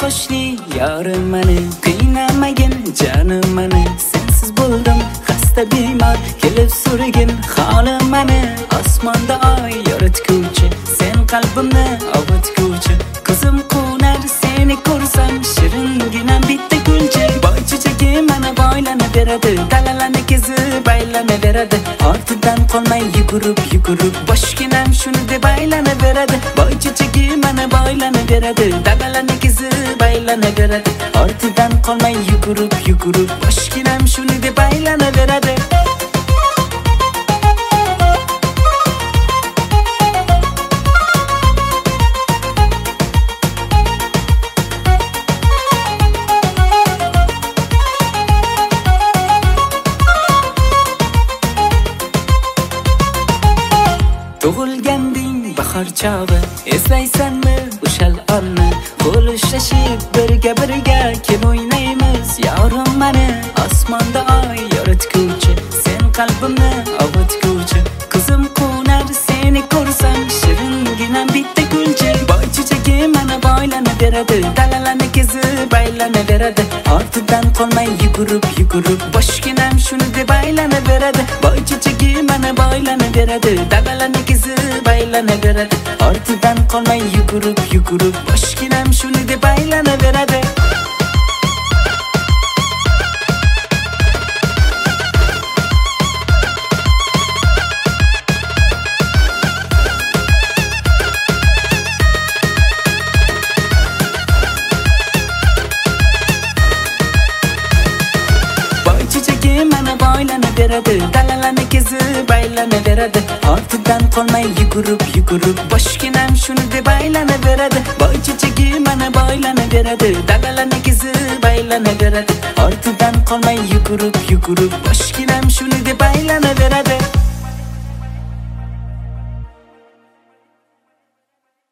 qo'shni yorim meni, qiynamagin jonim meni. Sensiz bo'ldim xasta bemor, kelib so'ragin holim meni. Osmonda oy yoritguvchi, sen qalbimni ovutguvchi. Ko'zim qo'nar seni ko'rsam, shiringina bitta gulchi. Boy chechagi mana boylanib beradi, dalalarni kezib aylanib beradi. Ortidan qolmay yugurib boshginam shuni deb aylanib beradi. Boy chechagi mana boylanib beradi, dalalarni kezib aylanib beradi. Ortidan qolmay yugurib boshginam shuni deb aylanib beradi. Tug'ilganding bahor chog'i, eslaysanmi o'shal onni? Qo'lishib birga kel o'ynaymiz yorim meni. Osmonda oy yoritguvchi, sen qalbimni ovutguvchi. Ko'zim qo'nar seni ko'rsam, shiringina bitta gulchi. Boy chechagi mana boylanib beradi, dalalarni kezib aylanib beradi. Ortidan qolmay yugurib boshginam shuni deb aylanib beradi. Boy chechagi mana boylanib beradi, dalalarni kezib aylanib beradi. Ortidan qolmay yugurib boshginam shuni deb aylanib beradi. Boylanib beradi, dalalarni kezib aylanib beradi. Ortidan qolmay yugurib boshginam shuni deb aylanib beradi. Boy chechagi mana boylanib beradi, dalalarni kezib aylanib beradi. Ortidan qolmay yugurib boshginam shuni deb aylanib beradi.